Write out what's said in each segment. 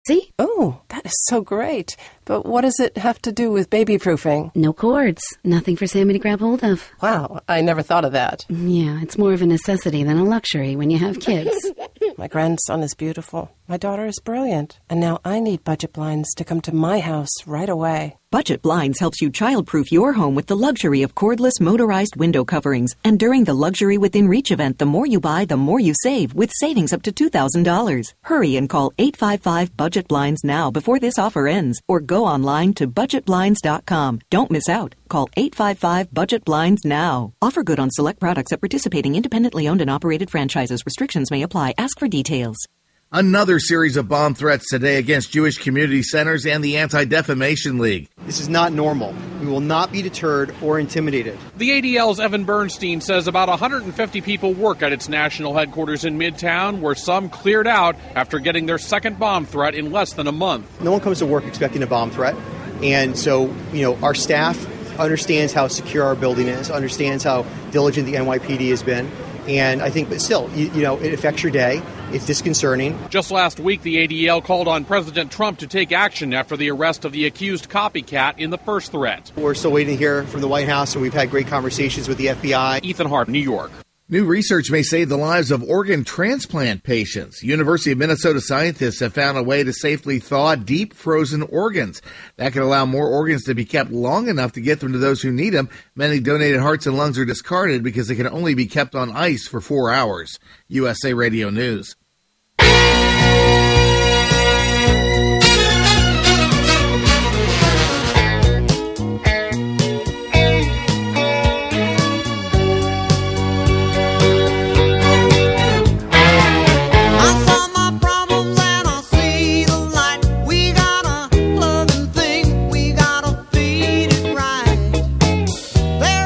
See? Oh, that is so great. But what does it have to do with baby-proofing? No cords. Nothing for Sammy to grab hold of. Wow, I never thought of that. Yeah, it's more of a necessity than a luxury when you have kids. My grandson is beautiful. My daughter is brilliant. And now I need Budget Blinds to come to my house right away. Budget Blinds helps you child-proof your home with the luxury of cordless motorized window coverings. And during the Luxury Within Reach event, the more you buy, the more you save, with savings up to $2,000. Hurry and call 855-BUDGET-BLINDS now before this offer ends, or go online to budgetblinds.com. Don't miss out. Call 855-BUDGET-BLINDS now. Offer good on select products at participating independently owned and operated franchises. Restrictions may apply. Ask for details. Another series of bomb threats today against Jewish community centers and the Anti-Defamation League. This is not normal. We will not be deterred or intimidated. The ADL's Evan Bernstein says about 150 people work at its national headquarters in Midtown, where some cleared out after getting their second bomb threat in less than a month. No one comes to work expecting a bomb threat. And so, our staff understands how secure our building is, understands how diligent the NYPD has been. And I think, but still, it affects your day. It's disconcerting. Just last week, the ADL called on President Trump to take action after the arrest of the accused copycat in the first threat. We're still waiting to hear from the White House, and we've had great conversations with the FBI. Ethan Hart, New York. New research may save the lives of organ transplant patients. University of Minnesota scientists have found a way to safely thaw deep frozen organs. That can allow more organs to be kept long enough to get them to those who need them. Many donated hearts and lungs are discarded because they can only be kept on ice for 4 hours. USA Radio News.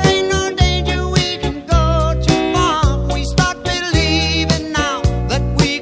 We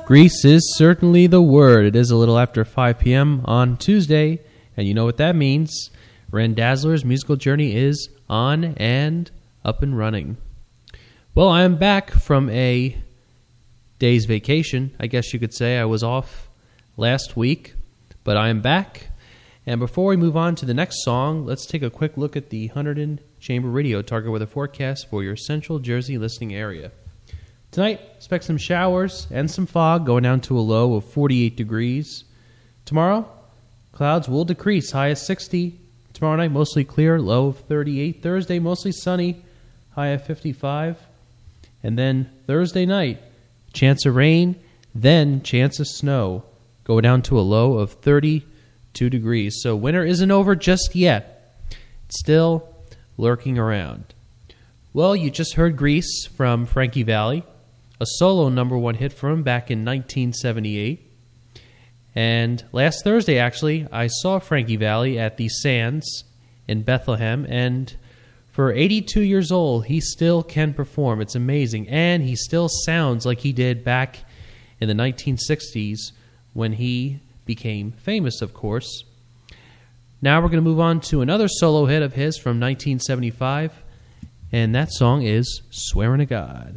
Grease is certainly the word. It is a little after 5 p.m. on Tuesday, and you know what that means. Randazzler's musical journey is on and up and running. Well, I am back from a day's vacation. I guess you could say I was off last week, but I am back. And before we move on to the next song, let's take a quick look at the Hunterdon Chamber Radio Target weather forecast for your central Jersey listening area. Tonight, expect some showers and some fog going down to a low of 48 degrees. Tomorrow, clouds will decrease, high of 60. Tomorrow night, mostly clear, low of 38. Thursday, mostly sunny, high of 55. And then Thursday night, chance of rain, then chance of snow, go down to a low of 32 degrees. So winter isn't over just yet. It's still lurking around. Well, you just heard Grease from Frankie Valli, a solo number one hit for him back in 1978. And last Thursday, actually, I saw Frankie Valli at the Sands in Bethlehem, and for 82 years old, he still can perform. It's amazing, and he still sounds like he did back in the 1960s when he became famous, of course. Now we're going to move on to another solo hit of his from 1975, and that song is Swearing to God.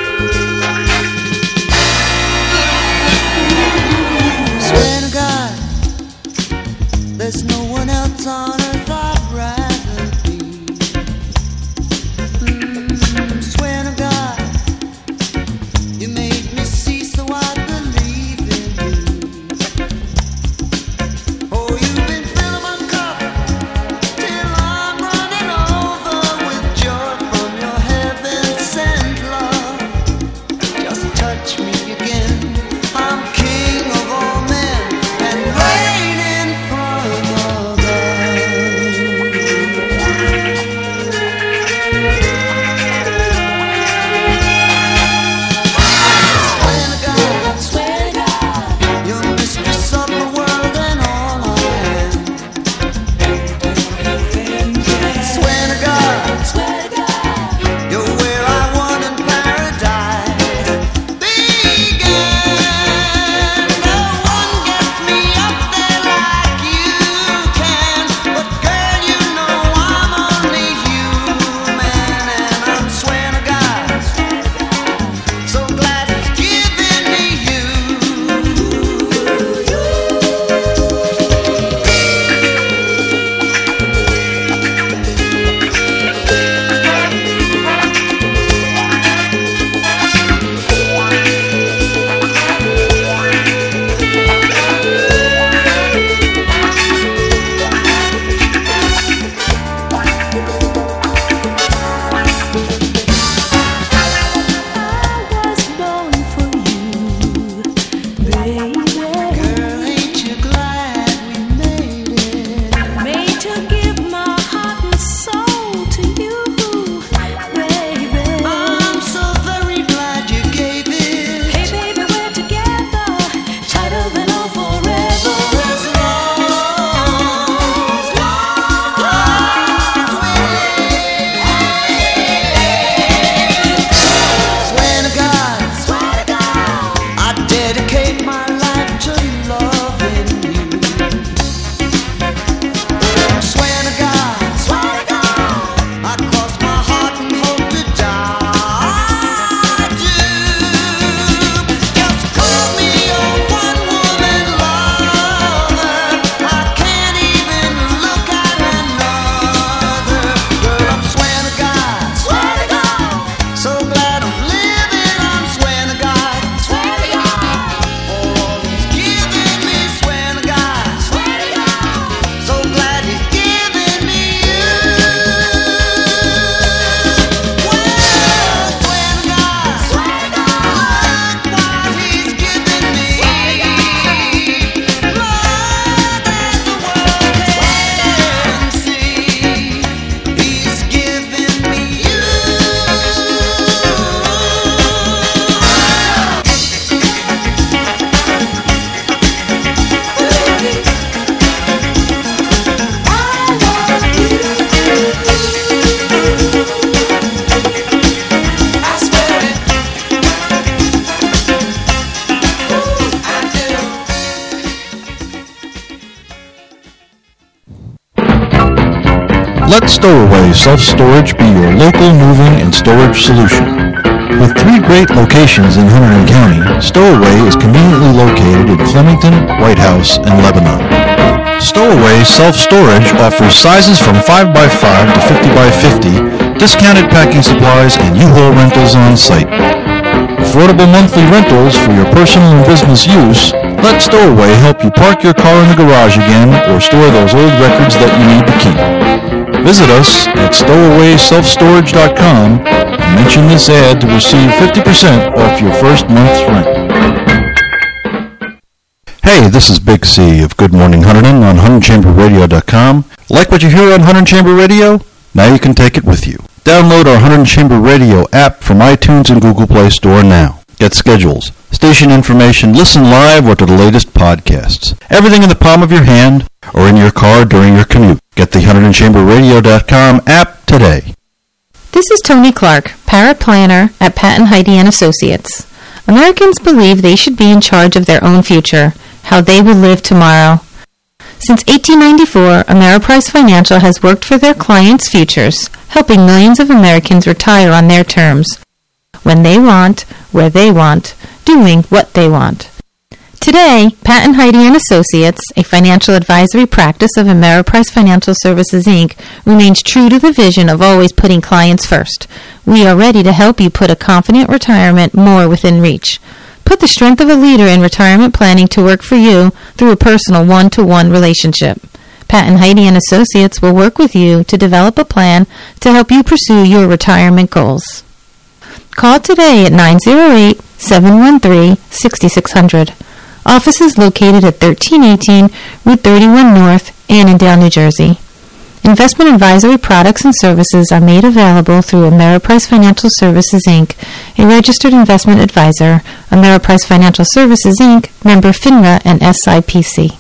Swear to God, Let Stowaway Self-Storage be your local moving and storage solution. With 3 great locations in Hunterdon County, Stowaway is conveniently located in Flemington, White House, and Lebanon. Stowaway Self-Storage offers sizes from 5x5 to 50x50, discounted packing supplies, and U-Haul rentals on site. Affordable monthly rentals for your personal and business use. Let Stowaway help you park your car in the garage again or store those old records that you need to keep. Visit us at stowawayselfstorage.com and mention this ad to receive 50% off your first month's rent. Hey, this is Big C of Good Morning Hunterdon on HunterdonChamberRadio.com. Like what you hear on Hunterdon Chamber Radio? Now you can take it with you. Download our Hunterdon Chamber Radio app from iTunes and Google Play Store now. Get schedules, station information, listen live or to the latest podcasts. Everything in the palm of your hand or in your car during your commute. Get the HunterdonChamberRadio.com app today. This is Tony Clark, paraplanner at Pat and Heidi & Associates. Americans believe they should be in charge of their own future, how they will live tomorrow. Since 1894, Ameriprise Financial has worked for their clients' futures, helping millions of Americans retire on their terms, when they want, where they want, doing what they want. Today, Pat and Heidi & Associates, a financial advisory practice of Ameriprise Financial Services, Inc., remains true to the vision of always putting clients first. We are ready to help you put a confident retirement more within reach. Put the strength of a leader in retirement planning to work for you through a personal one-to-one relationship. Pat and Heidi & Associates will work with you to develop a plan to help you pursue your retirement goals. Call today at 908-713-6600. Office is located at 1318 Route 31 North, Annandale, New Jersey. Investment advisory products and services are made available through Ameriprise Financial Services, Inc., a registered investment advisor. Ameriprise Financial Services, Inc., member FINRA and SIPC.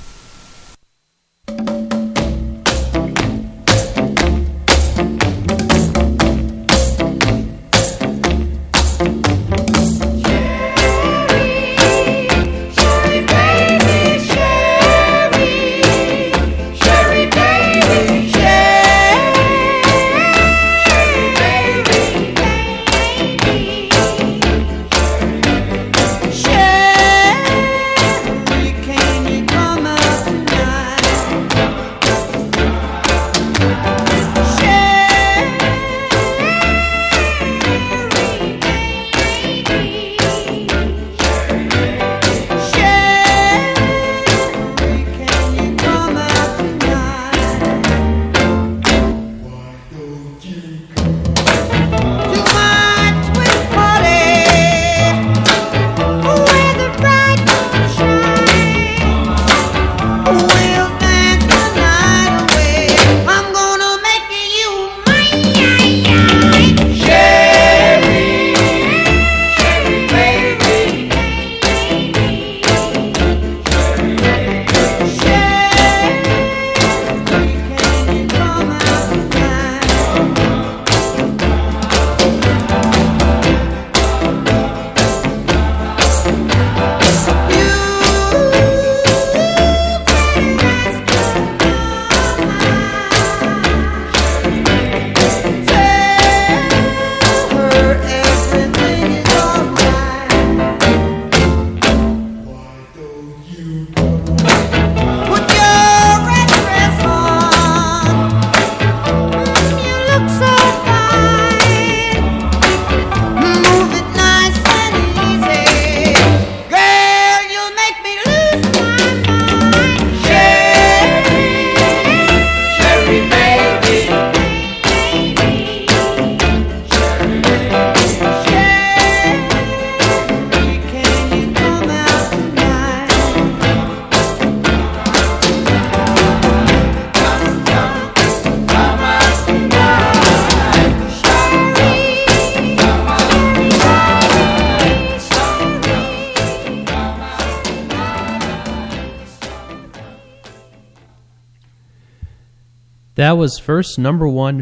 That was first number one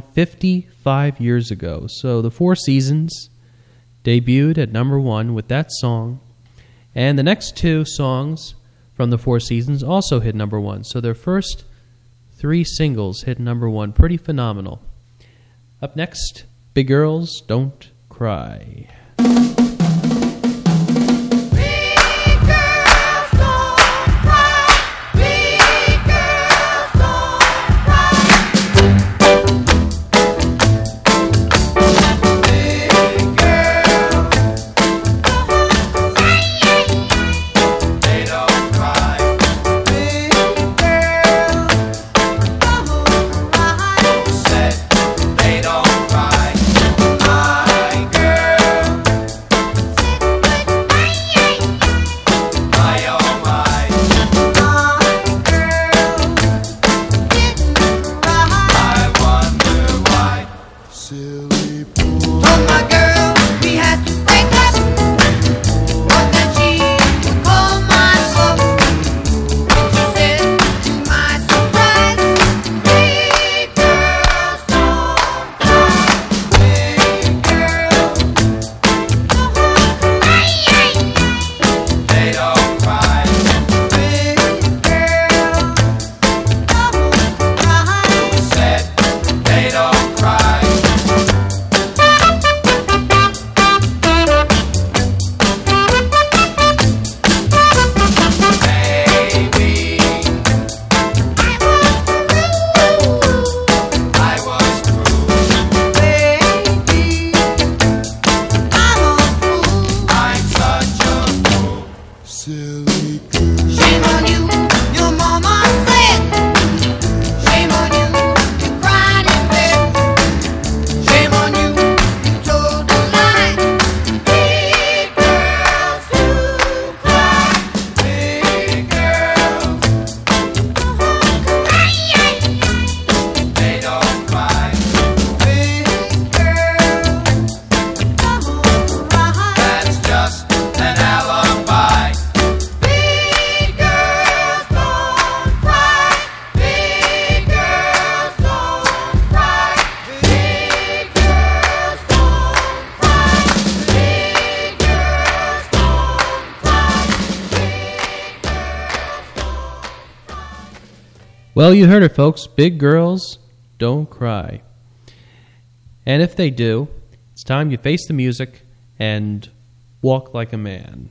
55 years ago. So the Four Seasons debuted at number one with that song. And the next two songs from the Four Seasons also hit number one. So their first 3 singles hit number 1. Pretty phenomenal. Up next, Big Girls Don't Cry. Well, you heard it, folks. Big girls don't cry. And if they do, it's time you face the music and walk like a man.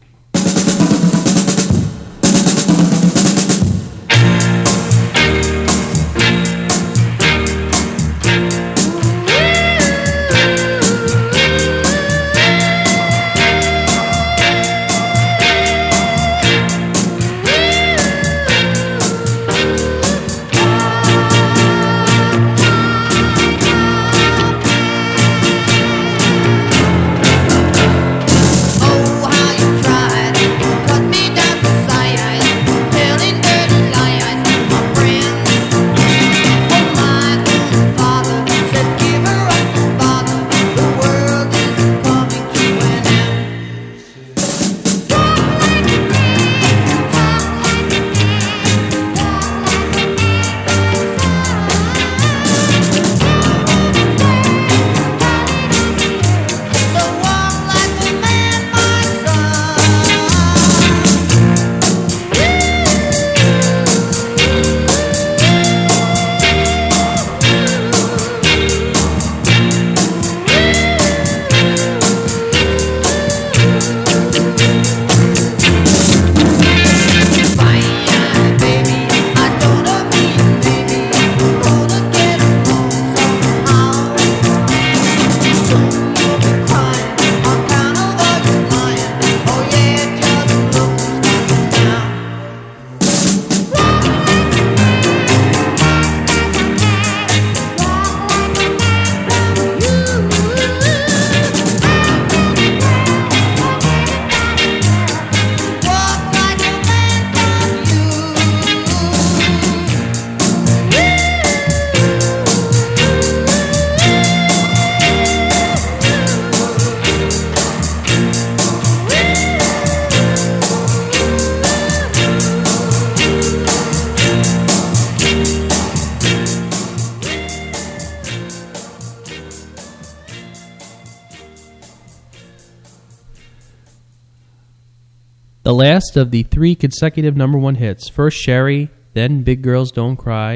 The last of the 3 consecutive number 1 hits. First Sherry, then Big Girls Don't Cry,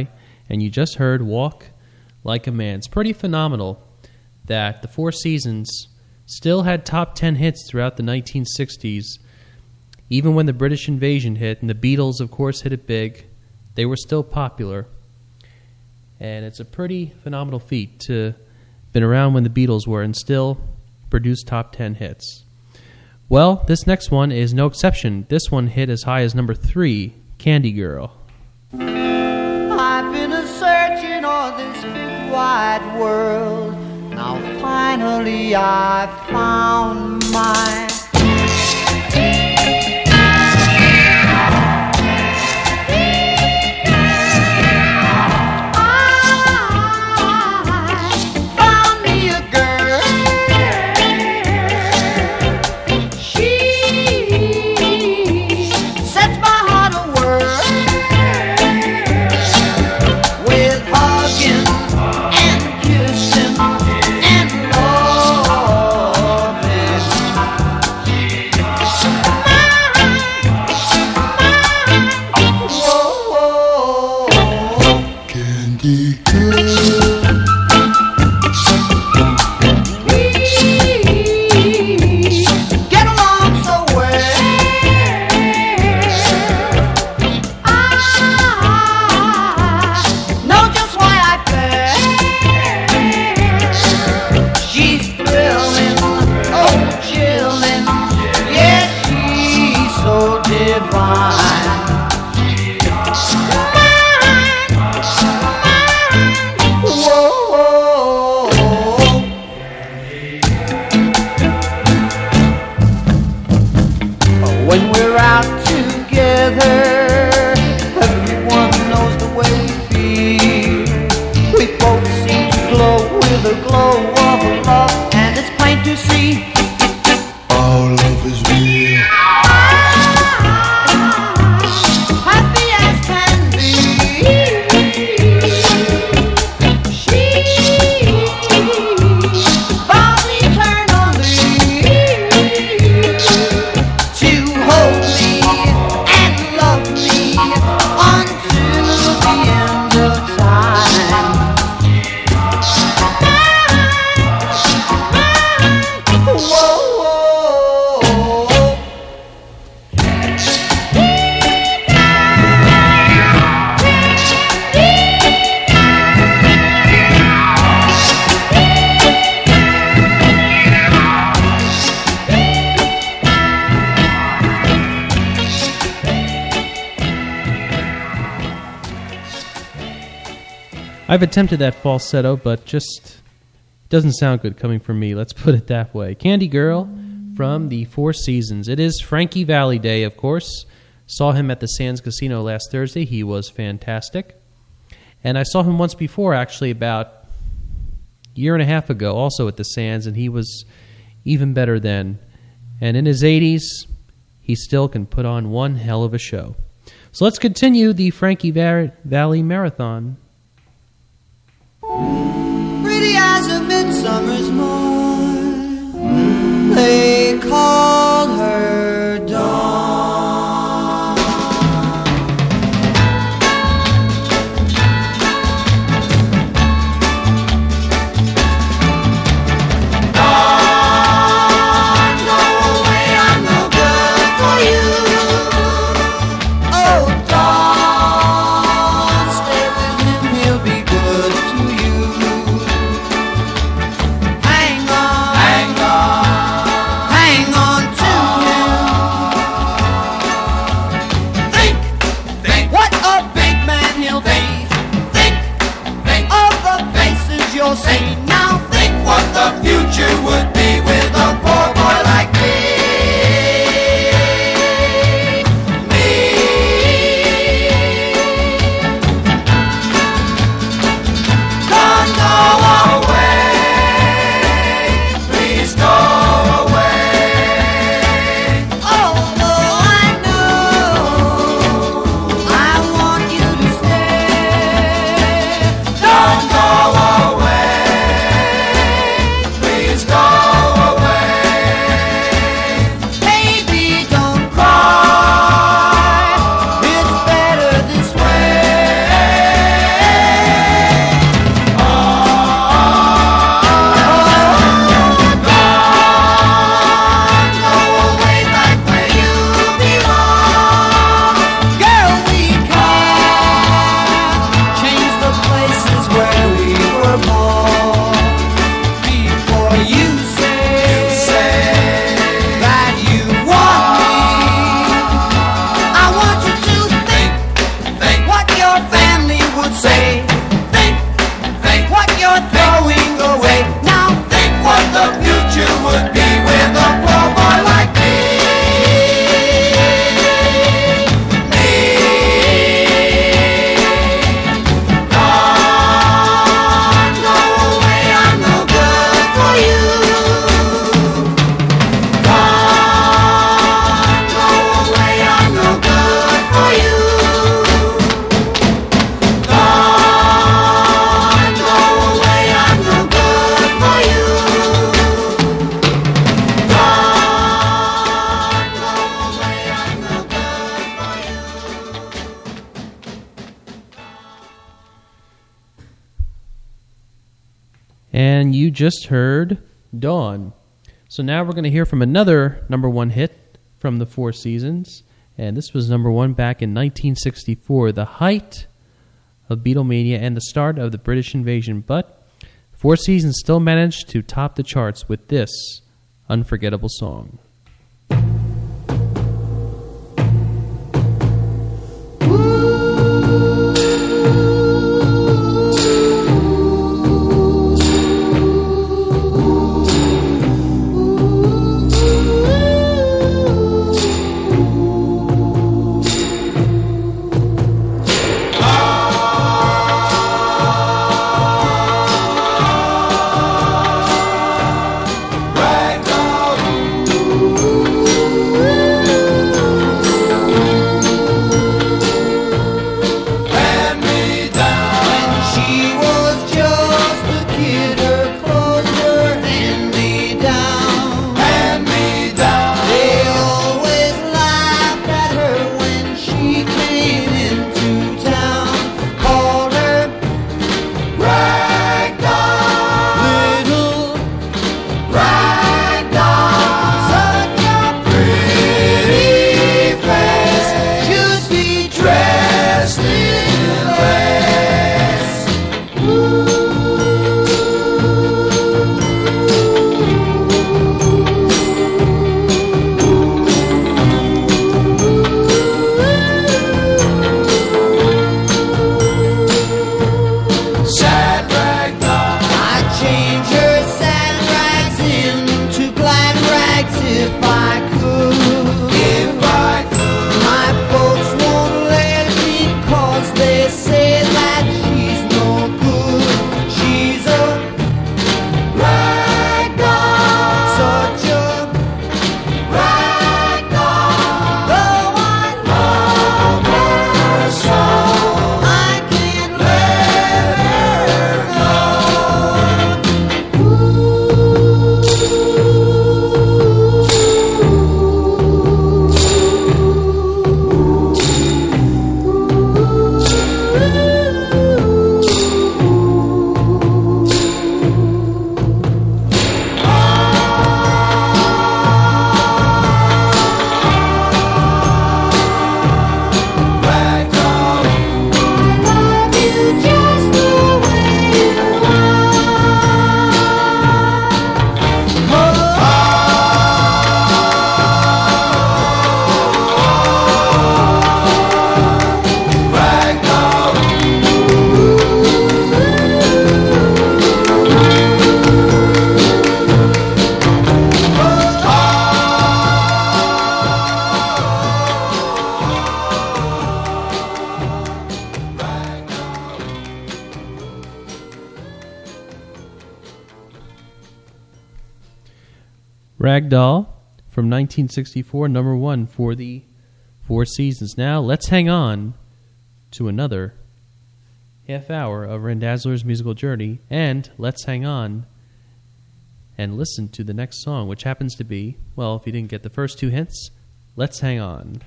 and you just heard Walk Like a Man. It's pretty phenomenal that the Four Seasons still had top 10 hits throughout the 1960s. Even when the British invasion hit, and the Beatles, of course, hit it big, they were still popular. And it's a pretty phenomenal feat to have been around when the Beatles were and still produce top 10 hits. Well, this next one is no exception. This one hit as high as number 3, Candy Girl. I've been a-searching all this big wide world. Now finally I found mine. I've attempted that falsetto, but just doesn't sound good coming from me. Let's put it that way. Candy Girl from the Four Seasons. It is Frankie Valli Day, of course. Saw him at the Sands Casino last Thursday. He was fantastic. And I saw him once before, actually, about a year and a half ago, also at the Sands, and he was even better then. And in his 80s, he still can put on one hell of a show. So let's continue the Frankie Valli Marathon. Pretty as a midsummer's morn, they called her Dawn. Dawn, go away, I'm no good for you. Oh, Dawn, stay with him, he'll be good to you. Hang on to him. Think, what a big man he'll be. Think of the faces you'll see. Now think what the future would be with a poor boy like me. Don't go away, please go away. Although I know I want you to stay. Don't go away, And you just heard Dawn. So now we're going to hear from another number one hit from the Four Seasons. And this was number one back in 1964, the height of Beatlemania and the start of the British invasion. But Four Seasons still managed to top the charts with this unforgettable song. Ragdoll from 1964, number one for the Four Seasons. Now, let's hang on to another half hour of Randazzler's musical journey, and let's hang on and listen to the next song, which happens to be, well, if you didn't get the first two hints, Let's Hang On.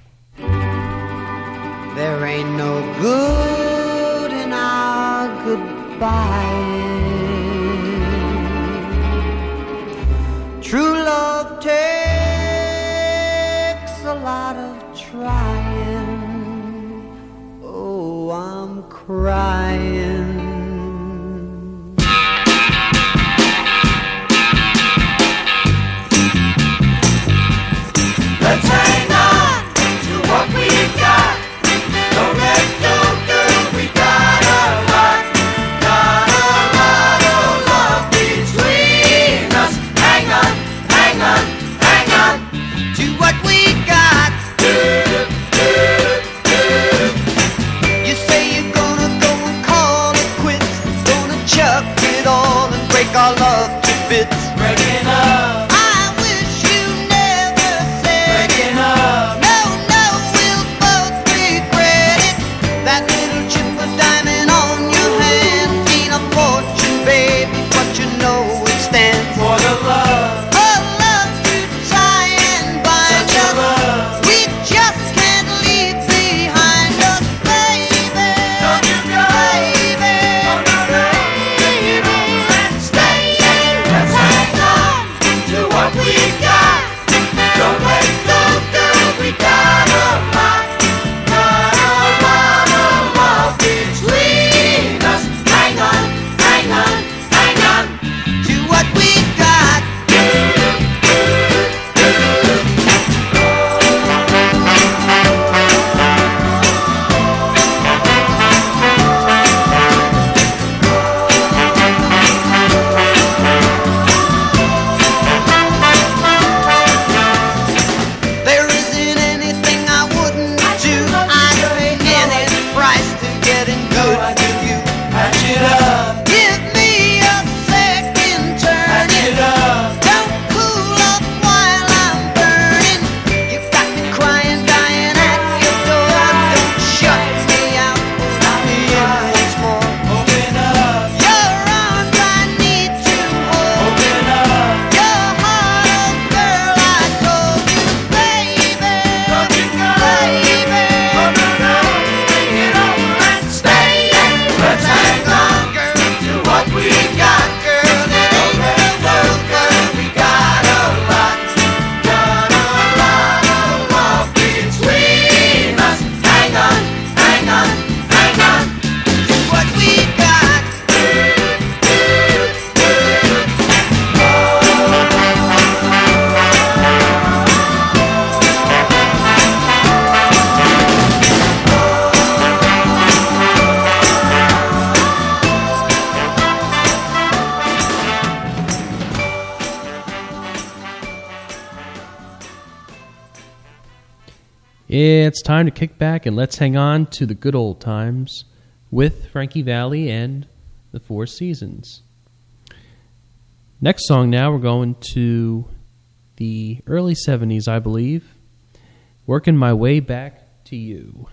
There ain't no good in our goodbye. True love takes a lot of trying. Oh, I'm crying. Let's hang on to what we got. Don't let go, girl, we got a lot of love between us. Hang on, hang on, hang on to what we got. You say you're gonna go and call it quits, gonna chuck it all and break our love to bits. Breaking up. Stay It's time to kick back and let's hang on to the good old times with Frankie Valli and the Four Seasons. Next song now, we're going to the early 70s, I believe. Working My Way Back to You.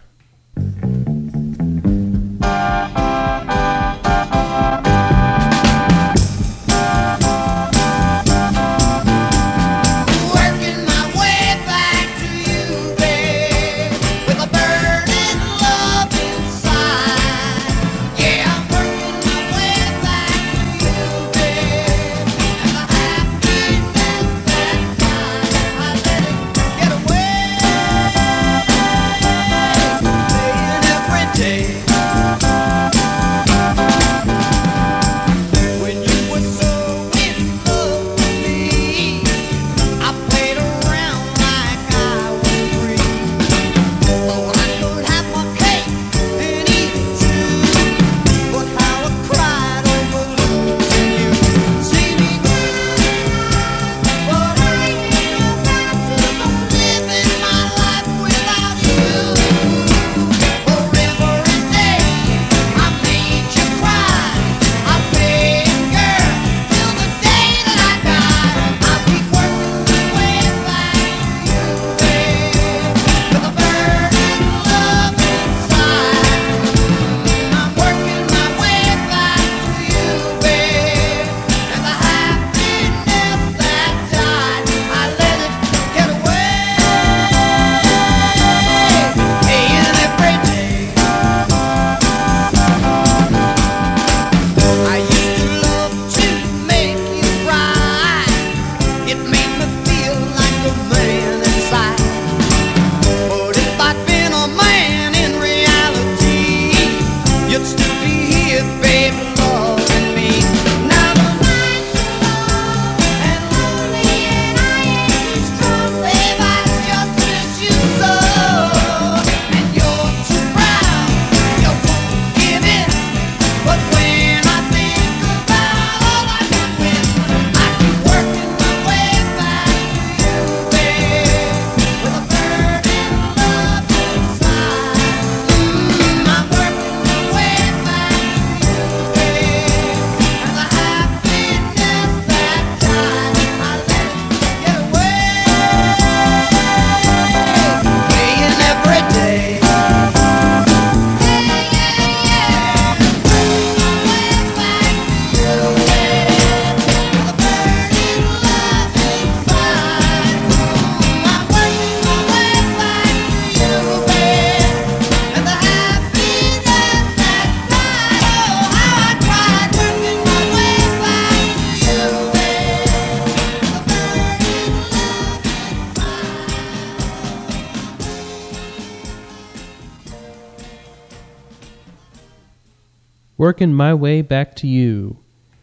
Working My Way Back to You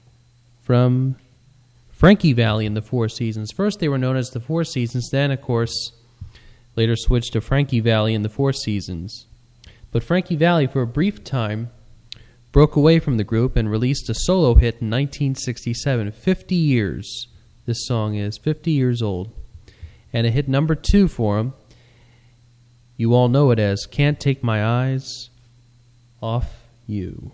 from Frankie Valli and the Four Seasons. First they were known as the Four Seasons, then, of course, later switched to Frankie Valli and the Four Seasons. But Frankie Valli, for a brief time, broke away from the group and released a solo hit in 1967. 50 years, this song is, 50 years old. And it hit number 2 for him. You all know it as Can't Take My Eyes Off You.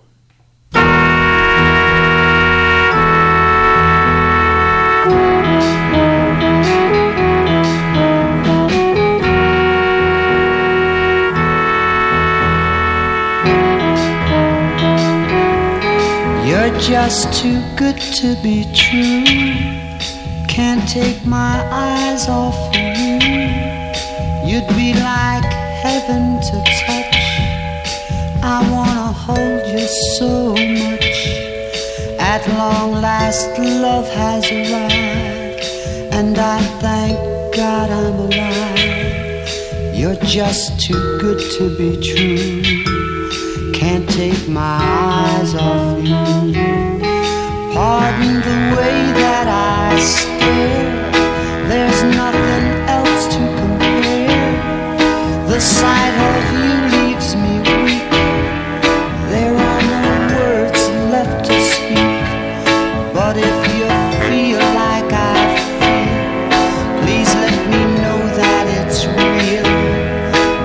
You're just too good to be true. Can't take my eyes off of you. You'd be like heaven to touch. I wanna hold you so much. At long last love has arrived, and I thank God I'm alive. You're just too good to be true. Can't take my eyes off you. Pardon the way that I stare. There's nothing else to compare. The sight of you leaves me weak. There are no words left to speak. But if you feel like I feel, please let me know that it's real.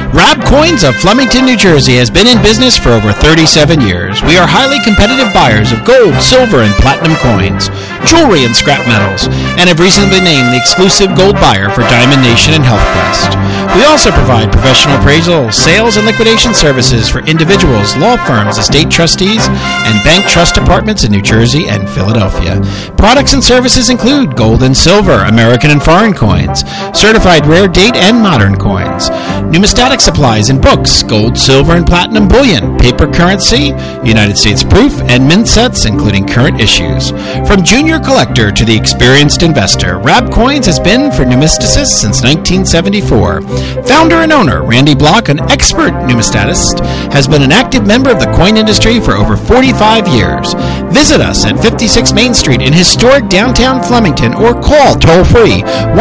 Rab Coins of Flemington, New Jersey has been in business for over 37 years. We are highly competitive buyers of gold, silver, and platinum coins, jewelry, and scrap metals, and have recently been named the exclusive gold buyer for Diamond Nation and HealthQuest. We also provide professional appraisal, sales, and liquidation services for individuals, law firms, estate trustees, and bank trust departments in New Jersey and Philadelphia. Products and services include gold and silver, American and foreign coins, certified rare date and modern coins, numismatic supplies and books, gold, silver, and platinum bullion, paper currency, United States proof, and mint sets, including current issues. From junior collector to the experienced investor, Rab Coins has been for numisticists since 1974. Founder and owner Randy Block, an expert numismatist, has been an active member of the coin industry for over 45 years. Visit us at 56 Main Street in historic downtown Flemington or call toll-free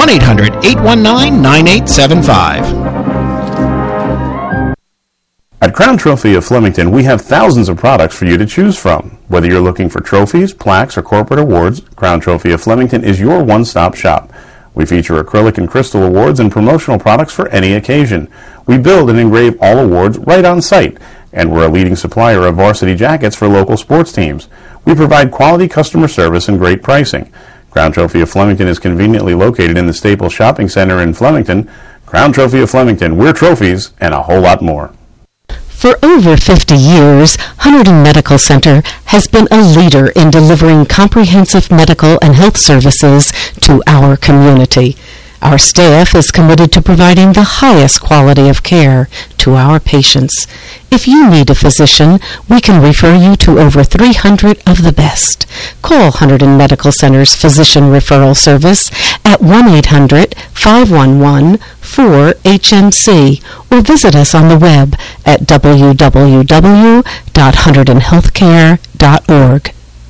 1-800-819-9875. At Crown Trophy of Flemington, we have thousands of products for you to choose from. Whether you're looking for trophies, plaques, or corporate awards, Crown Trophy of Flemington is your one-stop shop. We feature acrylic and crystal awards and promotional products for any occasion. We build and engrave all awards right on site, and we're a leading supplier of varsity jackets for local sports teams. We provide quality customer service and great pricing. Crown Trophy of Flemington is conveniently located in the Staples Shopping Center in Flemington. Crown Trophy of Flemington, we're trophies and a whole lot more. For over 50 years, Hunterdon Medical Center has been a leader in delivering comprehensive medical and health services to our community. Our staff is committed to providing the highest quality of care to our patients. If you need a physician, we can refer you to over 300 of the best. Call Hunterdon Medical Center's Physician Referral Service at 1-800-511-4HMC or visit us on the web at www.hunterdonhealthcare.org.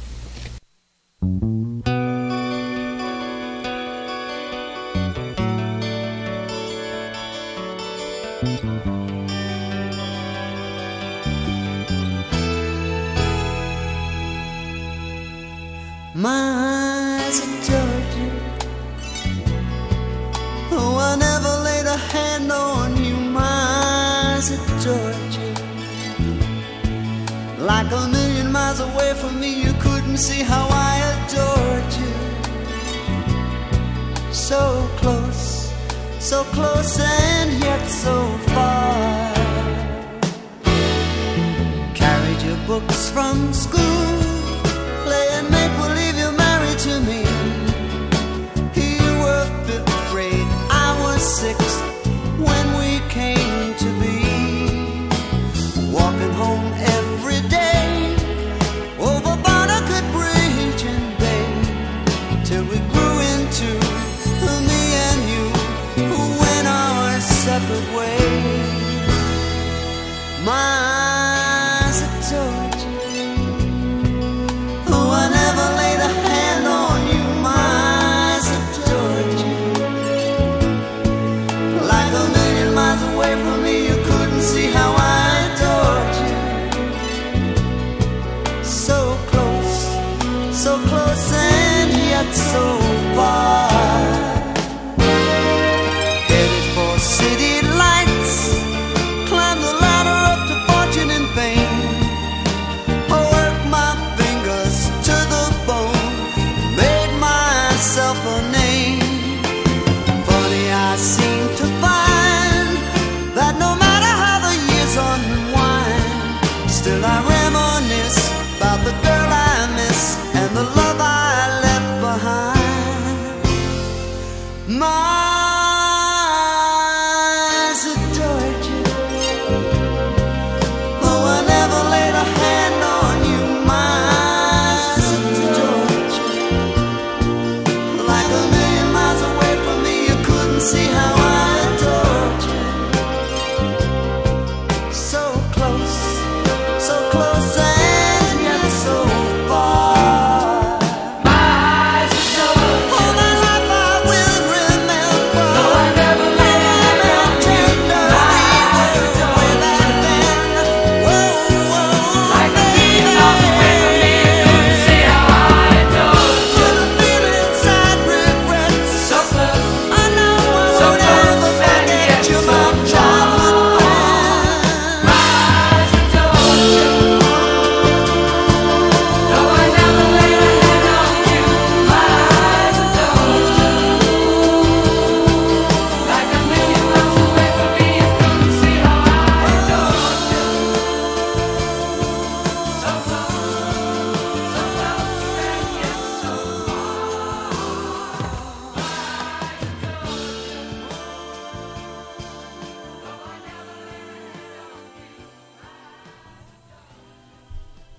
My eyes adored you. Oh, I never laid a hand on you. My eyes adored you. Like a million miles away from me, you couldn't see how I adored you. So close and yet so far. Carried your books from school, playing make-believe you're married to me. You were 5th grade, I was 6th when we came to be. Walking home every day over Barnacle Bridge and Bay, till we grew into me and you, who went our separate ways. My eyes adored you.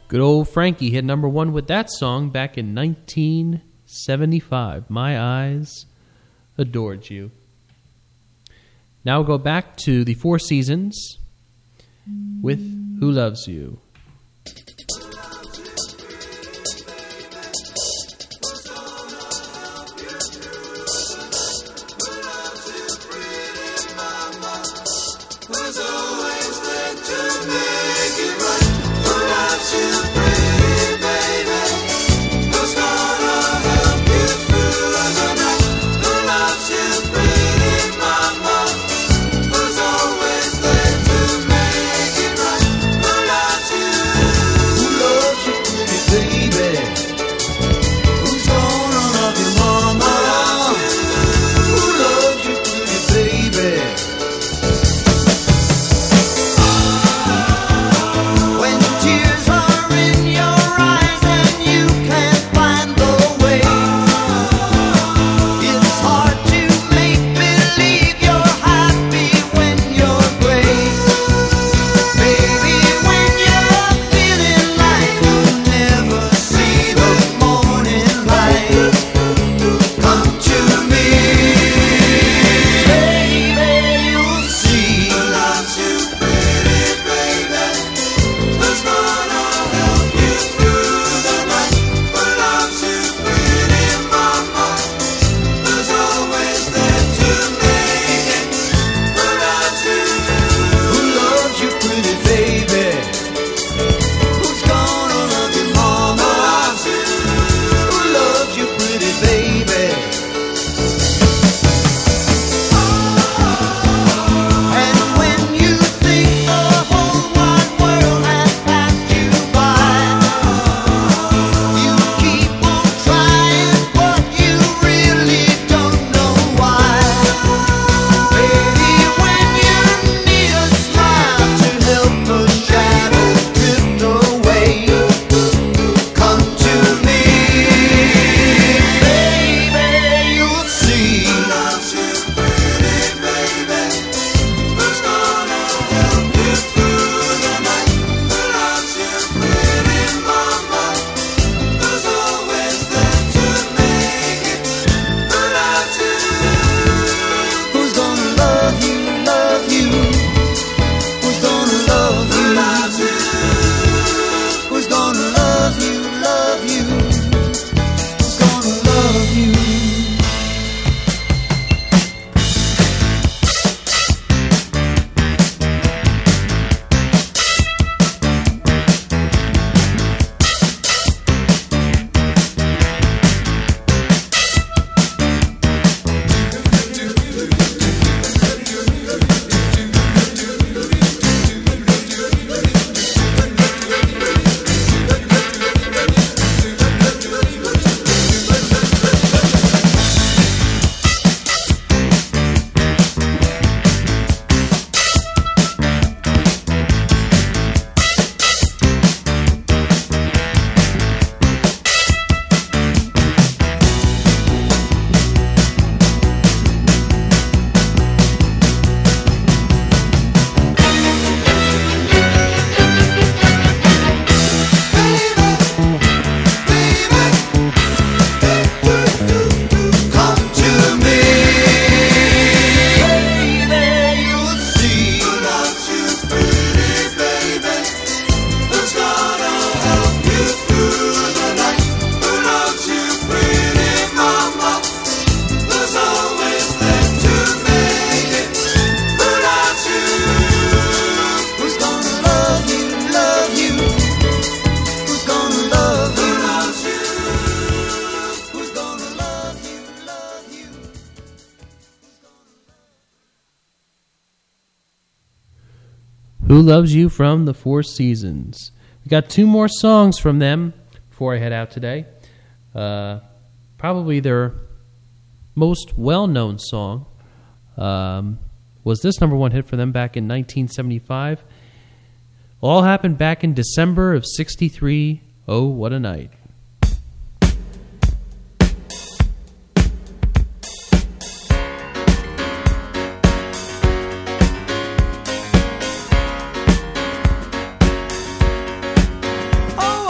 Good old Frankie hit number one with that song back in 1975. My Eyes Adored You. Now we'll go back to the Four Seasons with Who Loves You. Who Loves You from the Four Seasons. We got two more songs from them before I head out today. Probably their most well-known song was this number one hit for them back in 1975. All happened back in December of '63. Oh, what a night. Oh,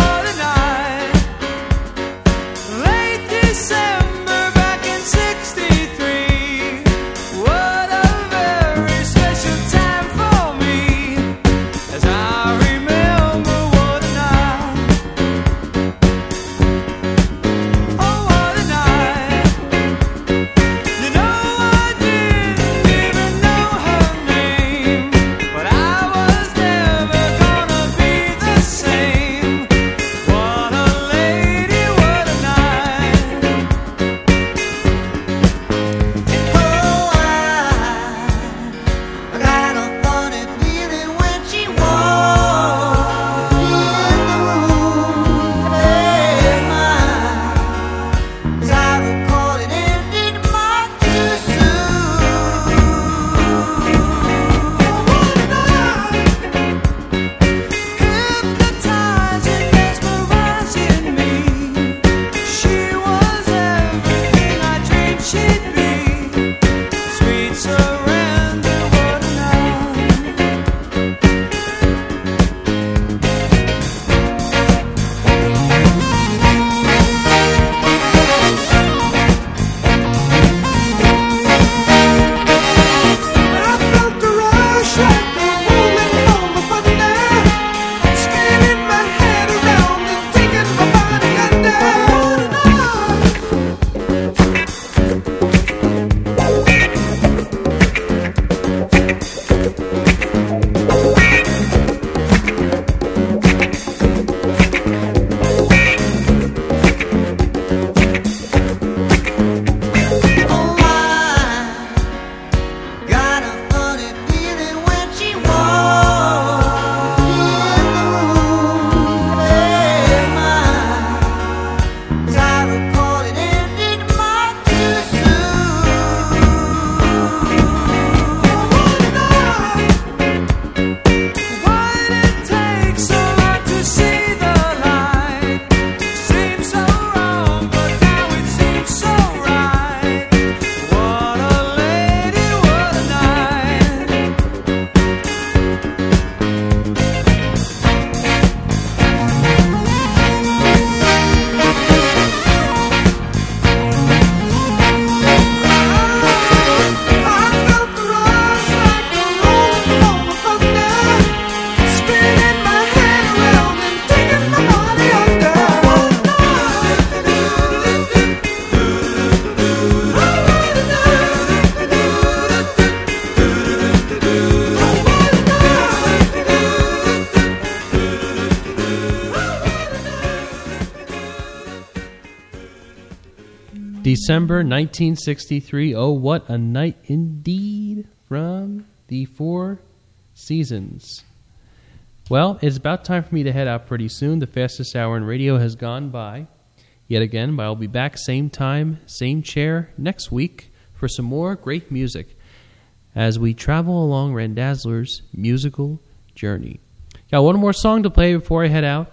December 1963. Oh, what a night indeed from the Four Seasons. Well, it's about time for me to head out pretty soon. The fastest hour in radio has gone by yet again, but I'll be back same time, same chair next week for some more great music as we travel along Randazzler's musical journey. Got one more song to play before I head out.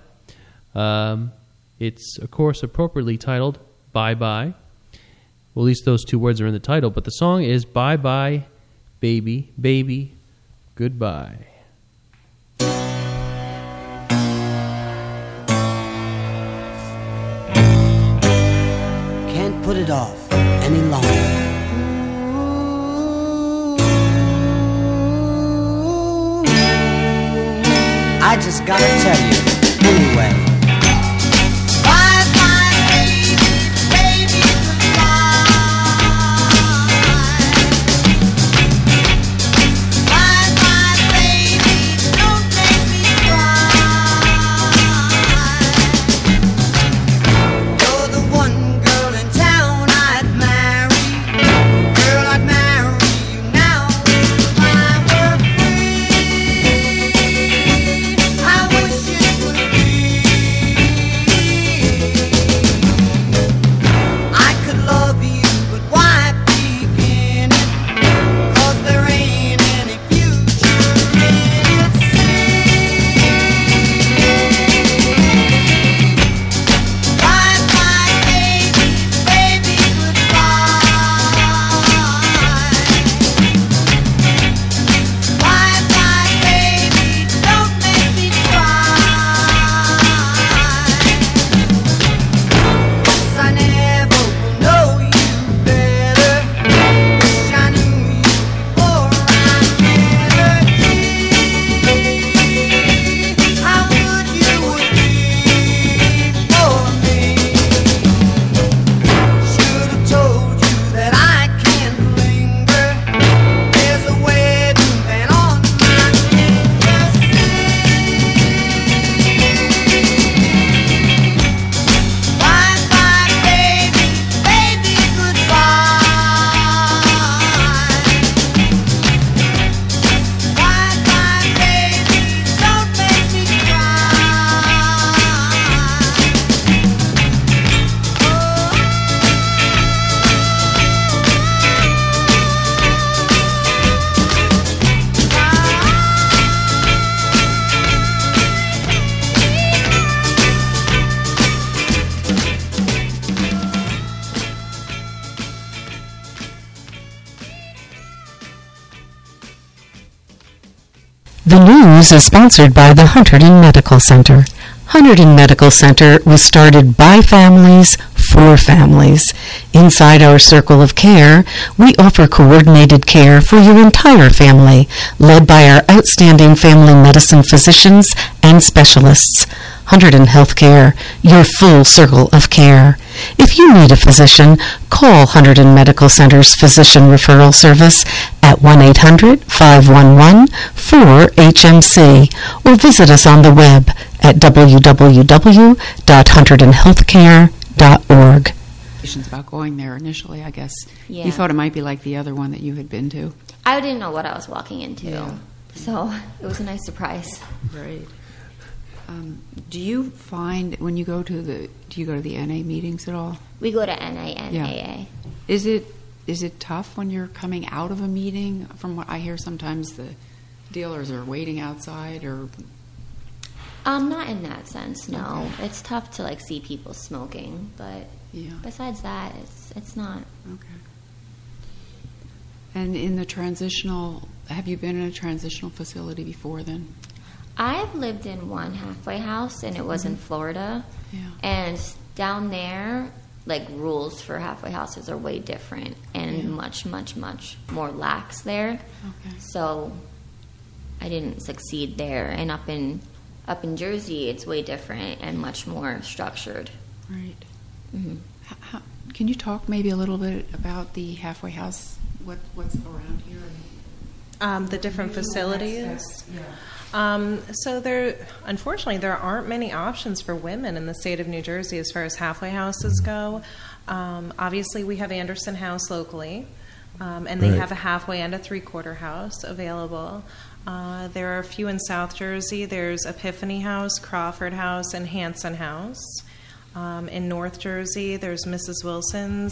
It's, of course, appropriately titled Bye Bye. Well, at least those two words are in the title, but the song is Bye Bye, Baby, Baby, Goodbye. Can't put it off any longer. I just gotta tell you anyway. The news is sponsored by the Hunterdon Medical Center. Hunterdon Medical Center was started by families for families. Inside our circle of care, we offer coordinated care for your entire family, led by our outstanding family medicine physicians and specialists. Hunterdon Healthcare, your full circle of care. If you need a physician, call Hunterdon Medical Center's Physician Referral Service at 1-800-511-4HMC or visit us on the web at www.hunterdonhealthcare.org. About going there initially, I guess. Yeah. You thought it might be like the other one that you had been to. I didn't know what I was walking into, Yeah. so it was a nice surprise. Right. Do you find when you go to the NA meetings at all? We go to NA and Yeah. AA. Is it tough when you're coming out of a meeting? From what I hear, sometimes the dealers are waiting outside, or Not in that sense, no. Okay. It's tough to like see people smoking, but besides that, it's not. Okay. And in the transitional, have you been in a transitional facility before then? I've lived in one halfway house, and it was in Florida. Yeah. And down there, like, rules for halfway houses are way different and much, much, much more lax there. Okay. So I didn't succeed there. And up in Jersey, it's way different and much more structured. Right. Mm-hmm. Can you talk maybe a little bit about the halfway house? What's around here? The different facilities. So unfortunately, there aren't many options for women in the state of New Jersey as far as halfway houses go. Obviously, we have Anderson House locally, and they have a halfway and a three-quarter house available. There are a few in South Jersey. There's Epiphany House, Crawford House, and Hanson House. In North Jersey, there's Mrs. Wilson's